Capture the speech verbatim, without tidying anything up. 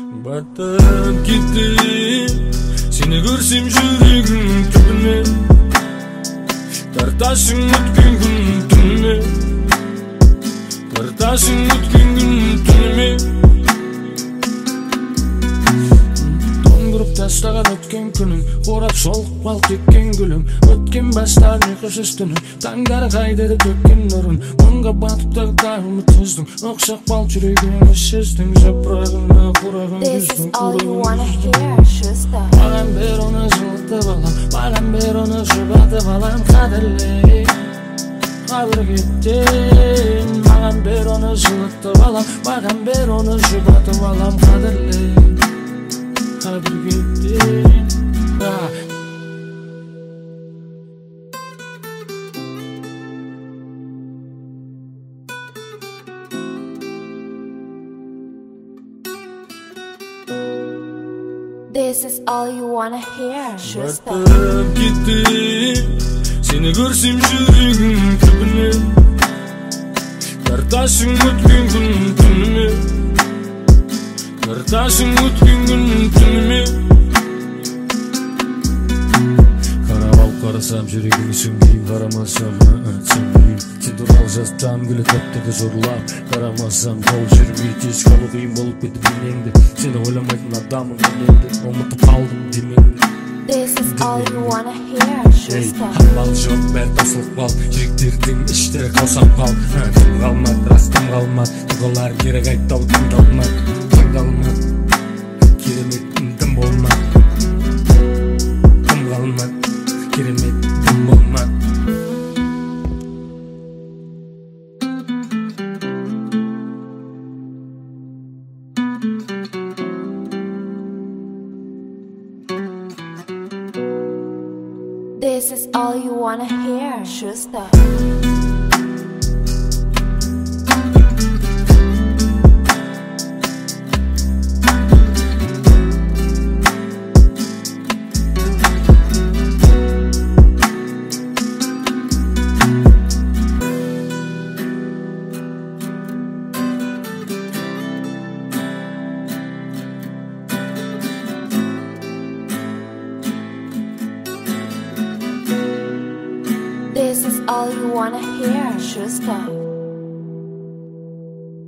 Batып кетти сени көрсем жүрегім түбіне, тартасың өткен күн түніме, тартасың өткен күн түніме. Тоңдырып тастаған өткен күнім, қорап шолып бал кеткен гүлім, өткен бастар ұйқысыз түнім, таңдары қайдырып төккен нұрын, мұңға батып тағдырымы төздің, ұқсақ бал жүрегімі сездің, жапырағына құрағын күздің құрағын. Маған бер оны жылытып алам, маған бер оны жұбатып алам, қадірлей қабір кеттен. Маған бер оны жылытып алам, маған бер оны жұбатып алам, қадірлей қабір кеттен. This is all you wanna hear. Батып кетти сени көрсем жүрегім түбіне, тартасың өткен күн түніме, тартасың өткен күн түніме. Қарап алып қарасам жүрегім сүңгиіп, қарамасам сүңгиіп, сен туралы жазсам күлі тәптеді жорлап, қарамасам қол жүрмей тез қалу қиын болып кетті денеңді, сені ойламайтын адамын мен енді ұмытып қалдым демеңді. This is all you wanna hear. Хамбал жоқ бәр тасылып қал, жүректердің іштері қаусап қал, тым қалмады, рас тым қалмады, тұғалар кері қайттау тыңдалмады, тыңдалмады, керемет тым болмады, тым қалмады, керемет тым болмады. This is all you wanna hear. Schuster. This is all you wanna hear. Schuster.